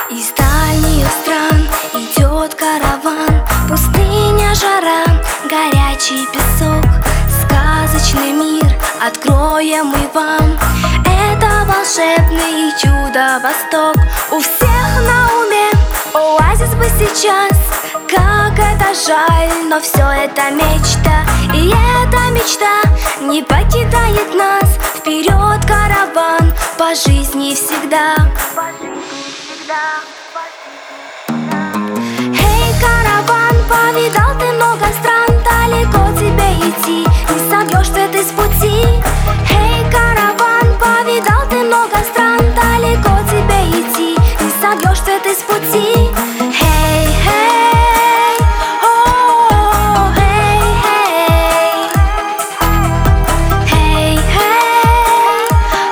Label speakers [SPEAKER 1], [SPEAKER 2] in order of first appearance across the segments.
[SPEAKER 1] Из дальних стран идет караван, пустыня, жара, горячий песок, сказочный мир откроем мы вам. Это волшебный чудо-восток. У всех на уме оазис бы сейчас. Как это жаль, но все это мечта. И эта мечта не покидает нас. Вперед, караван, по жизни всегда. Эй, караван, повидал ты много стран, далеко тебе идти, не собьешься ты с пути. Эй, караван, повидал ты много стран, далеко тебе идти, не собьешься ты с пути. Эй, эй, о, эй, эй, эй, эй,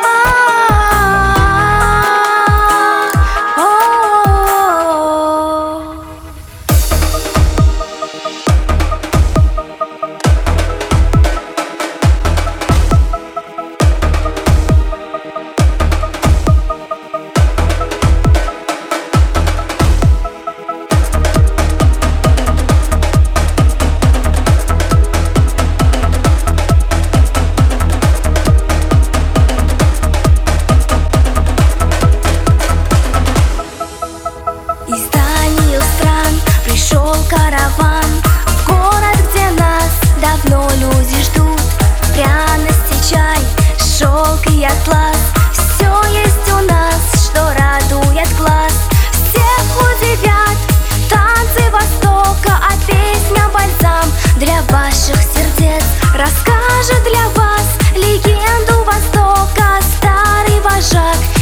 [SPEAKER 1] Из дальних стран пришел караван в город, где нас давно люди ждут. Пряности, чай, шелк и атлас, все есть у нас, что радует глаз. Всех удивят танцы Востока, а песня бальзам для ваших сердец. Расскажет для вас легенду Востока старый вожак